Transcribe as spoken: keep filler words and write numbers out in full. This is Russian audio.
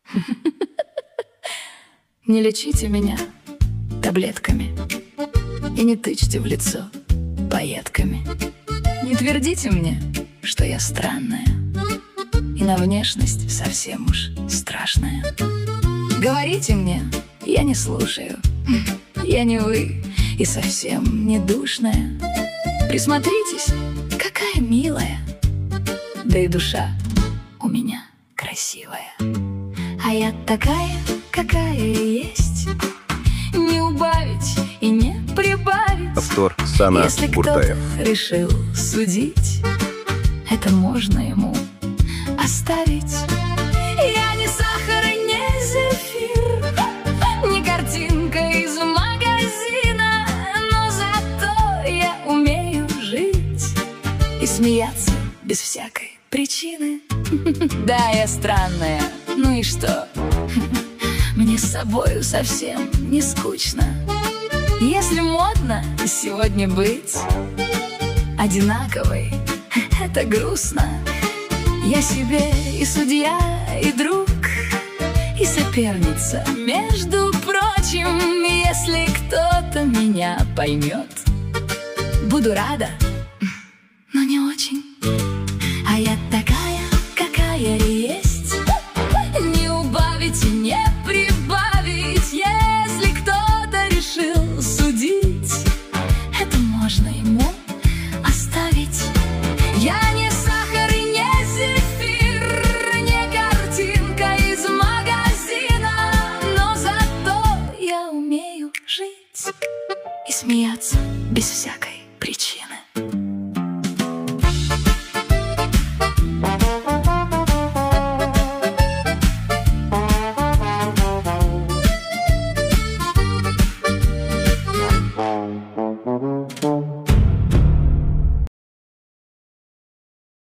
Не лечите меня таблетками и не тычьте в лицо пайетками. Не твердите мне, что я странная и на внешность совсем уж страшная. Говорите мне, я не слушаю, я не вы и совсем не душная. Присмотритесь, какая милая, да и душа у меня красивая. А я такая, какая есть, не убавить и не прибавить. Повтор Сана Если Буртаев. кто-то решил судить, это можно ему оставить. Я не сахар и не зефир, не картинка из магазина, но зато я умею жить и смеяться без всякой причины. Да, я странная, ну и что? Мне с собою совсем не скучно. Если модно сегодня быть одинаковой, это грустно. Я себе и судья, и друг, и соперница. Между прочим, если кто-то меня поймет, буду рада, но не очень. А я такая, какая есть, не убавить и не прибавить. Если кто-то решил судить, это можно ему оставить. Я не сахар и не зефир, не картинка из магазина, но зато я умею жить и смеяться без всякой